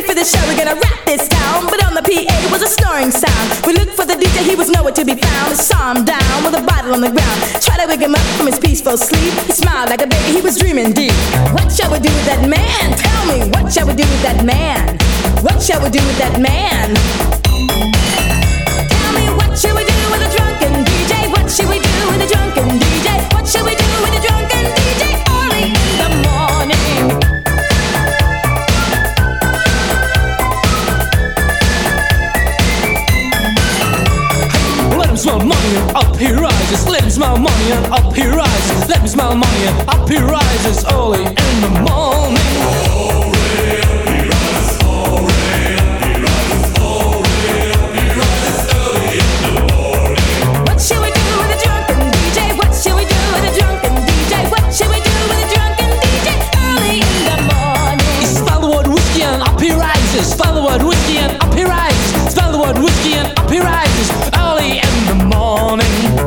for the show, we're gonna rap this town. But on the PA was a snoring sound. We looked for the DJ, he was nowhere to be found. We saw him down with a bottle on the ground. Tried to wake him up from his peaceful sleep. He smiled like a baby, he was dreaming deep. What shall we do with that man? Tell me, what shall we do with that man? What shall we do with that man? Tell me, what shall we do with a drunken DJ? What shall we do with a drunken DJ? What shall we do with a drunken DJ early in the morning? Let him smell money and up he rises. Let him smell money and up he rises. Let me smell money and up he rises early in the morning. What shall we do with a drunken DJ? What shall we do with a drunken DJ? What shall we do with a drunken DJ early in the morning? He spell the word whiskey and up he rises. Spell the word whiskey and up he rises. Spell the word whiskey and up he rises early in the morning.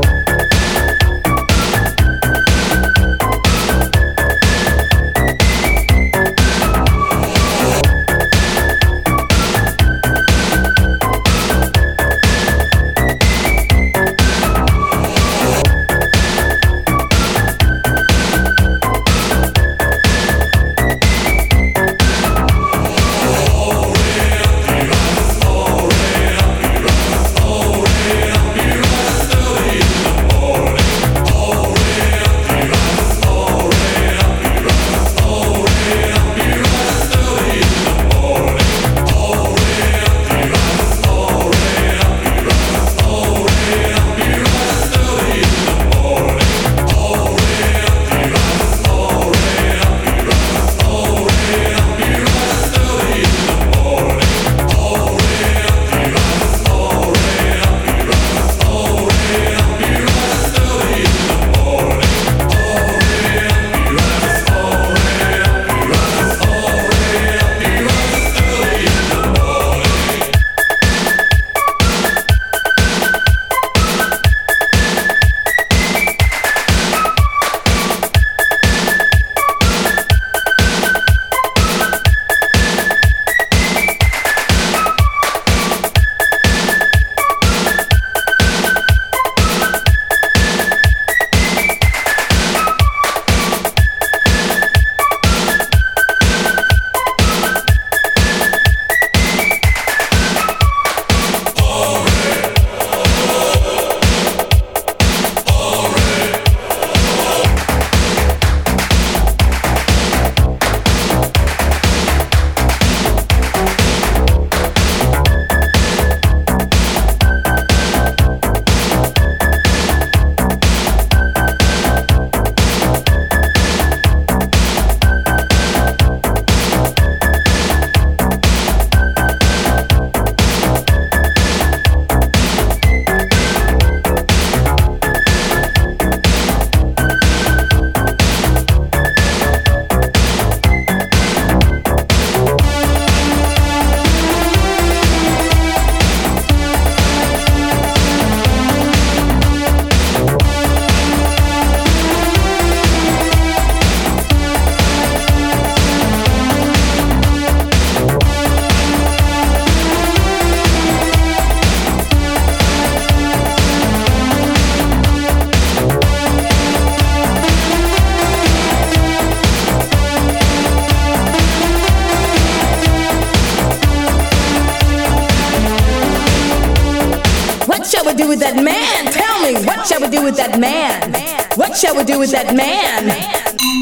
do with that man? Tell me, what shall we do with that man? What shall we do with that man?